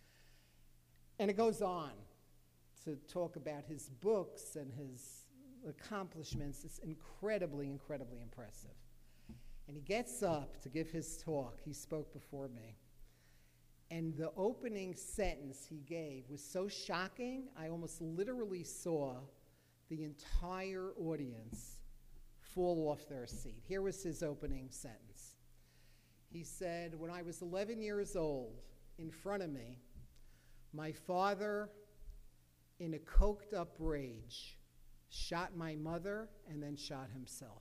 And it goes on to talk about his books and his accomplishments. It's incredibly impressive. And he gets up to give his talk. He spoke before me. And the opening sentence he gave was so shocking, I almost literally saw the entire audience fall off their seat. Here was his opening sentence. He said, when I was 11 years old, in front of me, my father, in a coked-up rage, shot my mother and then shot himself.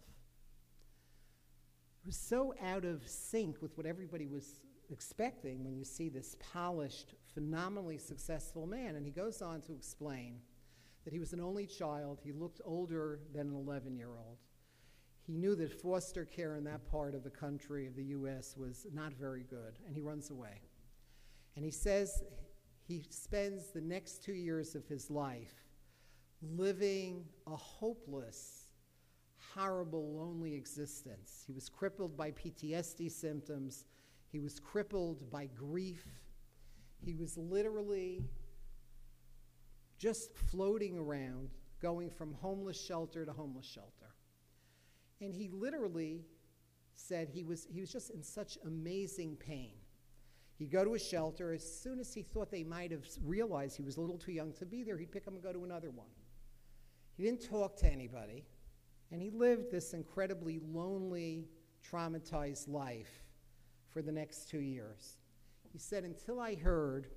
It was so out of sync with what everybody was expecting when you see this polished, phenomenally successful man. And he goes on to explain that he was an only child. He looked older than an 11-year-old. He knew that foster care in that part of the country, of the U.S., was not very good, and he runs away. And he says he spends the next 2 years of his life living a hopeless, horrible, lonely existence. He was crippled by PTSD symptoms. He was crippled by grief. He was literally just floating around, going from homeless shelter to homeless shelter. And he literally said he was just in such amazing pain. He'd go to a shelter. As soon as he thought they might have realized he was a little too young to be there, he'd pick him and go to another one. He didn't talk to anybody, and he lived this incredibly lonely, traumatized life for the next 2 years. He said, until I heard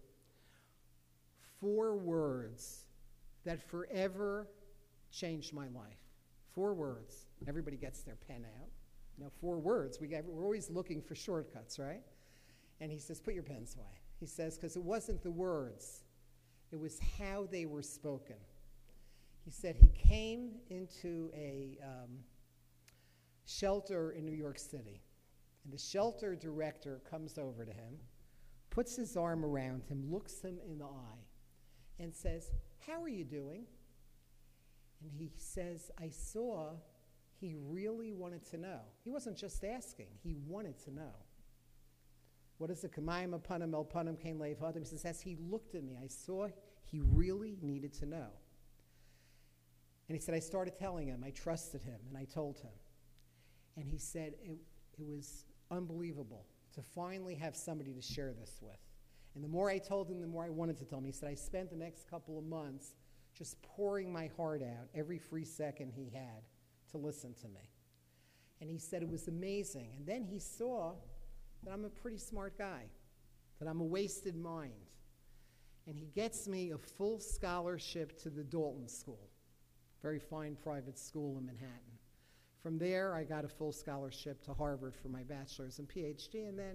4 words that forever changed my life. 4 words. Everybody gets their pen out. 4 words. We're always looking for shortcuts, right? And he says, put your pens away. He says, because it wasn't the words. It was how they were spoken. He said he came into a shelter in New York City. And the shelter director comes over to him, puts his arm around him, looks him in the eye, and says, how are you doing? And he says, I saw he really wanted to know. He wasn't just asking, he wanted to know. What is it? Kamayim apanim el panim kain leiv hadam. He says, as he looked at me, I saw he really needed to know. And he said, I started telling him, I trusted him, and I told him. And he said, it was unbelievable to finally have somebody to share this with. And the more I told him, the more I wanted to tell him. He said, I spent the next couple of months just pouring my heart out every free second he had to listen to me. And he said it was amazing. And then he saw that I'm a pretty smart guy, that I'm a wasted mind. And he gets me a full scholarship to the Dalton School, very fine private school in Manhattan. From there, I got a full scholarship to Harvard for my bachelor's and PhD, and then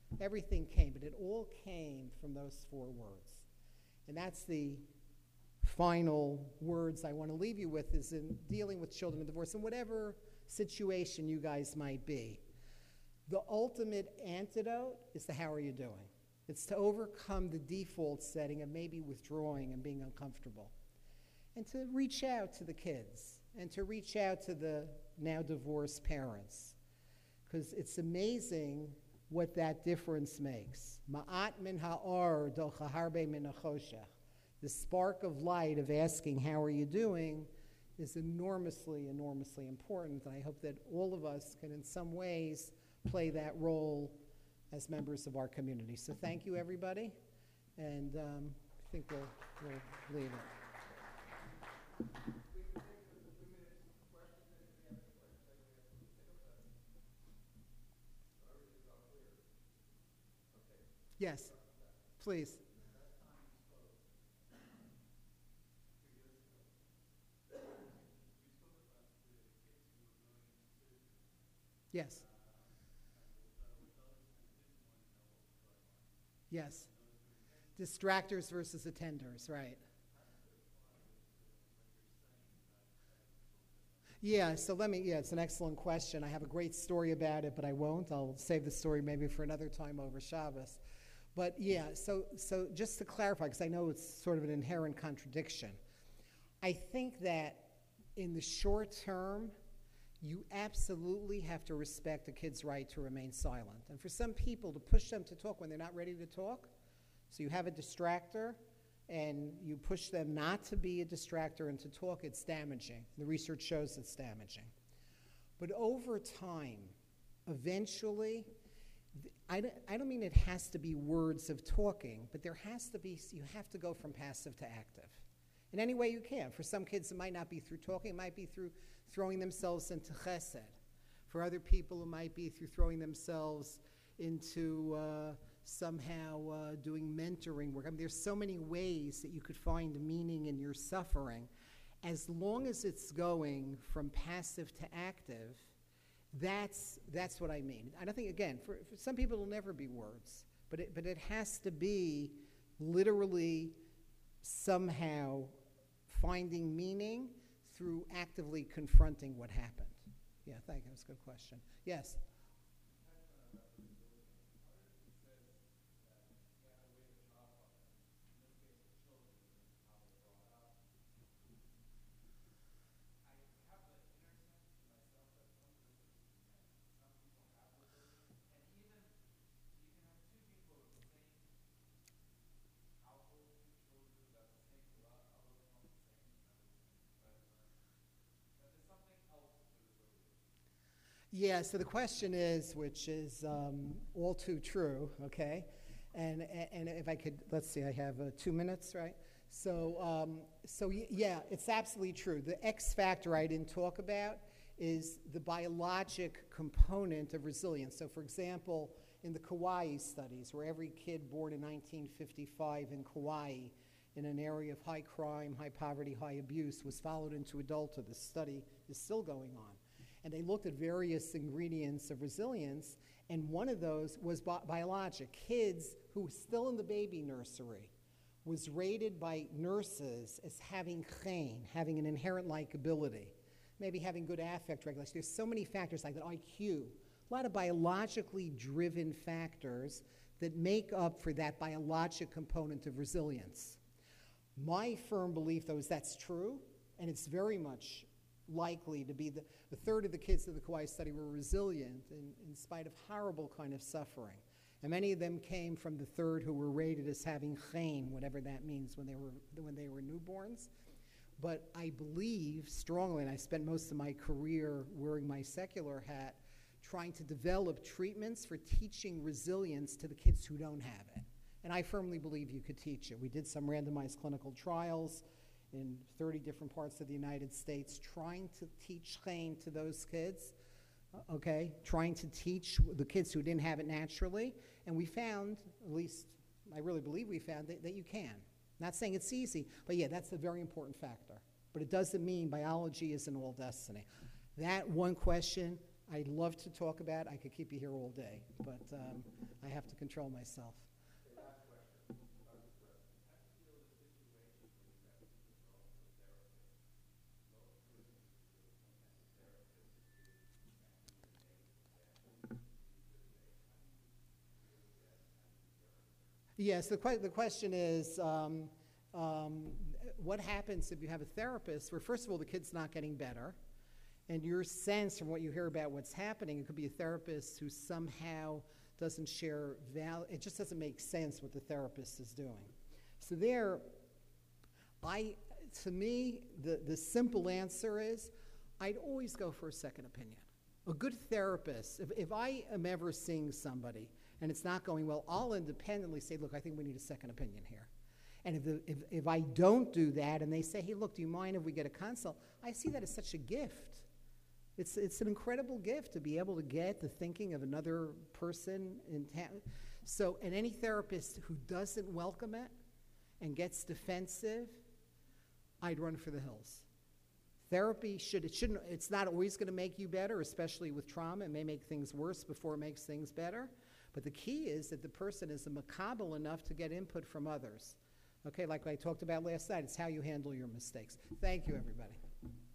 everything came. But it all came from those 4 words. And that's the final words I want to leave you with is in dealing with children in divorce, in whatever situation you guys might be. The ultimate antidote is the how are you doing? It's to overcome the default setting of maybe withdrawing and being uncomfortable. And to reach out to the kids and to reach out to the now divorced parents. Because it's amazing what that difference makes. Ma'at min ha'or docha harbe min ha'choshech. The spark of light of asking, how are you doing, is enormously, enormously important. And I hope that all of us can in some ways play that role as members of our community. So thank you, everybody. And I think we'll leave it. Yes, please. Yes. Yes. Distractors versus attenders, right. Yeah, so it's an excellent question. I have a great story about it, but I won't. I'll save the story maybe for another time over Shabbos. But yeah, so just to clarify, because I know it's sort of an inherent contradiction, I think that in the short term, you absolutely have to respect a kid's right to remain silent. And for some people, to push them to talk when they're not ready to talk, so you have a distractor, and you push them not to be a distractor and to talk, it's damaging. The research shows it's damaging. But over time, eventually, I don't mean it has to be words of talking, but you have to go from passive to active. In any way you can. For some kids, it might not be through talking, it might be through throwing themselves into chesed. For other people, it might be through throwing themselves into somehow doing mentoring work. I mean, there's so many ways that you could find meaning in your suffering. As long as it's going from passive to active, that's what I mean. I don't think, again, for some people it'll never be words, but it has to be literally somehow finding meaning through actively confronting what happened. Yeah, thank you. That's a good question. Yes? Yeah, so the question is, which is all too true, okay? And if I could, let's see, I have 2 minutes, right? So yeah, it's absolutely true. The X factor I didn't talk about is the biologic component of resilience. So for example, in the Kauai studies, where every kid born in 1955 in Kauai in an area of high crime, high poverty, high abuse was followed into adulthood. The study is still going on. And they looked at various ingredients of resilience, and one of those was biologic. Kids who were still in the baby nursery was rated by nurses as having chen, having an inherent likability, maybe having good affect regulation. There's so many factors like that, IQ, a lot of biologically driven factors that make up for that biologic component of resilience. My firm belief, though, is that's true, and it's very much likely to be the third of the kids in the Kauai study were resilient in spite of horrible kind of suffering. And many of them came from the third who were rated as having chen, whatever that means, when they were newborns. But I believe strongly, and I spent most of my career wearing my secular hat, trying to develop treatments for teaching resilience to the kids who don't have it. And I firmly believe you could teach it. We did some randomized clinical trials in 30 different parts of the United States, trying to teach chen to those kids, trying to teach the kids who didn't have it naturally. And we found, at least I really believe we found, that you can. Not saying it's easy, but yeah, that's a very important factor. But it doesn't mean biology isn't all destiny. That one question I'd love to talk about. I could keep you here all day, but I have to control myself. Yes, the question is, what happens if you have a therapist where, first of all, the kid's not getting better, and your sense from what you hear about what's happening, it could be a therapist who somehow doesn't share value. It just doesn't make sense what the therapist is doing. So there, to me, the simple answer is, I'd always go for a second opinion. A good therapist, if I am ever seeing somebody and it's not going well, I'll independently say, look, I think we need a second opinion here. And if I don't do that and they say, hey, look, do you mind if we get a consult? I see that as such a gift. It's an incredible gift to be able to get the thinking of another person in town. So, and any therapist who doesn't welcome it and gets defensive, I'd run for the hills. Therapy it's not always going to make you better, especially with trauma. It may make things worse before it makes things better. But the key is that the person is macabre enough to get input from others. Okay, like I talked about last night, it's how you handle your mistakes. Thank you, everybody.